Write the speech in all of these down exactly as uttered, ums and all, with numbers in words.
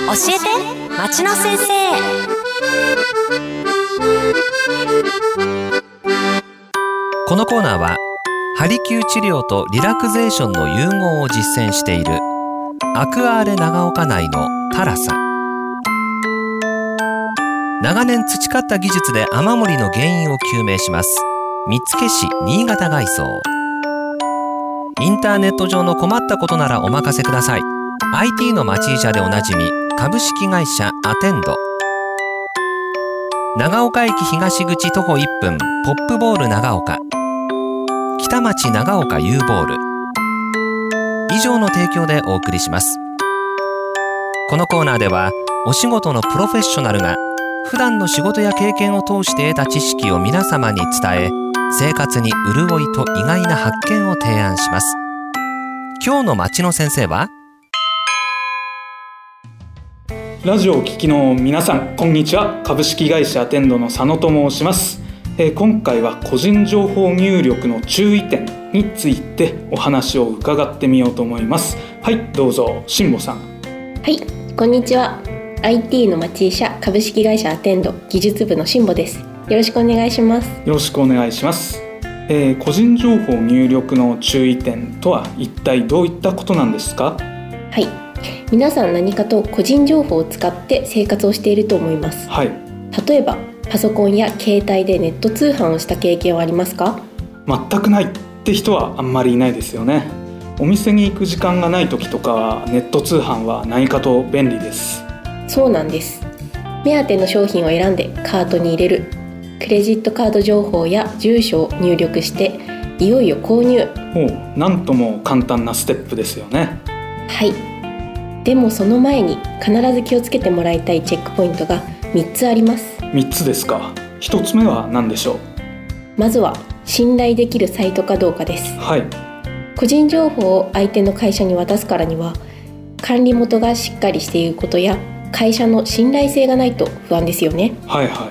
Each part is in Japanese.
えて町の先生。 このコーナーはハリキュー治療とリラクゼーションの融合を実践しているアクアーレ長岡内のタラサ。長年培った技術で雨漏りの原因を究明します見附市新潟外装。インターネット上の困ったことならお任せください。 アイティー の町医者でおなじみ株式会社アテンド。長岡駅東口徒歩いっぷんポップボール長岡、北町長岡 U ボール以上の提供でお送りします。このコーナーではお仕事のプロフェッショナルが普段の仕事や経験を通して得た知識を皆様に伝え、生活に潤いと意外な発見を提案します。今日の町の先生は、 ラジオをお聞きの皆さん、こんにちは。株式会社アテンドの佐野と申します。えー、今回は個人情報入力の注意点についてお話を伺ってみようと思います。はい、どうぞ辛坊さん。 はい、こんにちは。アイティー の町医者株式会社アテンド技術部の辛坊です。よろしくお願いします。 よろしくお願いします。えー、個人情報入力の注意点とは一体どういったことなんですか？ はい、皆さん何かと個人情報を使って生活をしていると思います。 はい。 例えばパソコンや携帯でネット通販をした経験はありますか？ 全くないって人はあんまりいないですよね。お店に行く時間がない時とかはネット通販は何かと便利です。 そうなんです。目当ての商品を選んでカートに入れる、クレジットカード情報や住所を入力していよいよ購入。 おう、なんとも簡単なステップですよね。 はい。でもその前に必ず気をつけてもらいたいチェックポイントがみっつあります。 みっつですか。ひとつめは何でしょう？ まずは信頼できるサイトかどうかです。 はい。 個人情報を相手の会社に渡すからには管理元がしっかりしていることや会社の信頼性がないと不安ですよね。 はいはい。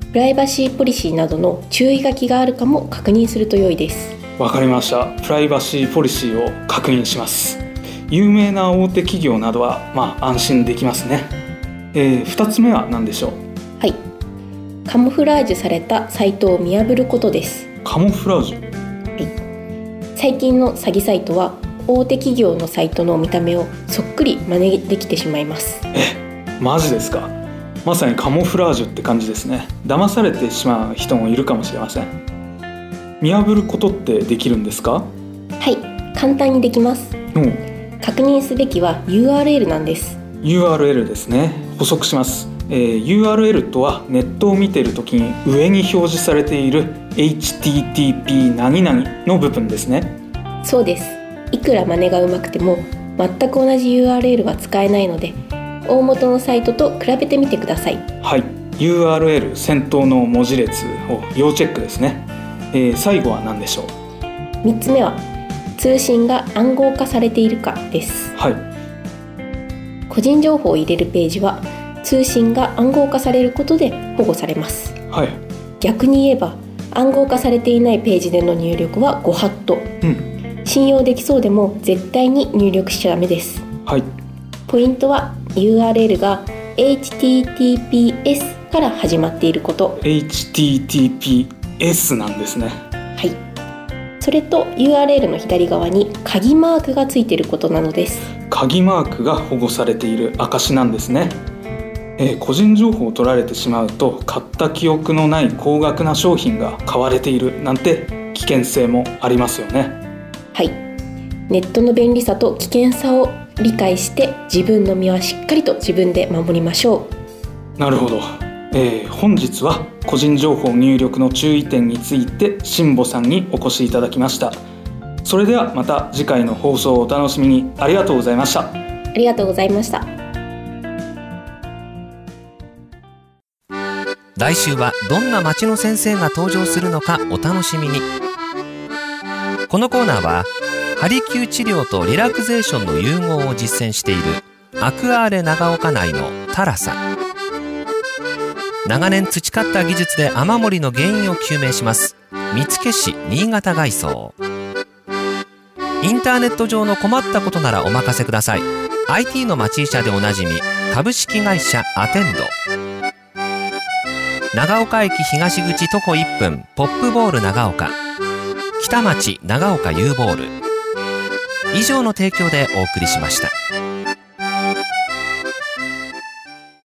プライバシーポリシーなどの注意書きがあるかも確認すると良いです。 わかりました。プライバシーポリシーを確認します。有名な大手企業などはまあ安心できますね。えー、ふたつめは何でしょう？ はい、カモフラージュされたサイトを見破ることです。 カモフラージュ？ はい。最近の詐欺サイトは大手企業のサイトの見た目をそっくり真似できてしまいます。 え、マジですか？まさにカモフラージュって感じですね。騙されてしまう人もいるかもしれません。見破ることってできるんですか？ はい、簡単にできます。 うん、 確認すべきは ユーアールエル なんです。 ユーアールエル ですね。補足します。えー、ユーアールエル とはネットを見ているときに上に表示されている エイチティーティーピー 何々の部分ですね。 そうです。いくら真似がうまくても全く同じ ユーアールエル は使えないので大元のサイトと比べてみてください。 はい、 ユーアールエル 先頭の文字列を要チェックですね。えー、最後は何でしょう？ みっつめは通信が暗号化されているかです。 はい。 個人情報を入れるページは通信が暗号化されることで保護されます。 はい。 逆に言えば暗号化されていないページでの入力はご法度、うん、信用できそうでも絶対に入力しちゃダメです。 はい。 ポイントは ユーアールエル が エイチティーティーピーエス から始まっていること。 エイチティーティーピーエス なんですね。 はい。それと ユーアールエル の左側に鍵マークがついていることなのです。 鍵マークが保護されている証なんですね。えー、個人情報を取られてしまうと買った記憶のない高額な商品が買われているなんて危険性もありますよね。 はい。ネットの便利さと危険さを理解して自分の身はしっかりと自分で守りましょう。なるほど。えー、本日は個人情報入力の注意点について辛坊さんにお越しいただきました。それではまた次回の放送をお楽しみに。ありがとうございました。 ありがとうございました。 来週はどんな町の先生が登場するのかお楽しみに。このコーナーはハリキュー治療とリラクゼーションの融合を実践しているアクアーレ長岡内のタラサ。長年培った技術で雨漏りの原因を究明します見附市新潟外装。 インターネット上の困ったことならお任せください。 アイティー の町医者でおなじみ株式会社アテンド。長岡駅東口徒歩いっぷんポップボール長岡、北町長岡 U ボール以上の提供でお送りしました。